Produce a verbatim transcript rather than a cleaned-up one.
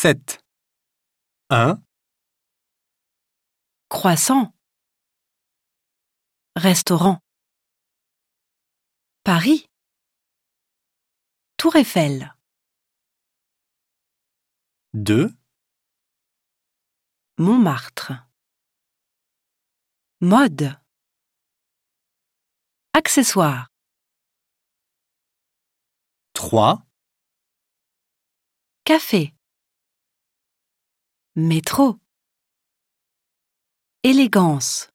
sept. un, Croissant. Restaurant. Paris. Tour Eiffel. deux, Montmartre. Mode. Accessoires. trois, Café. Métro. Élégance.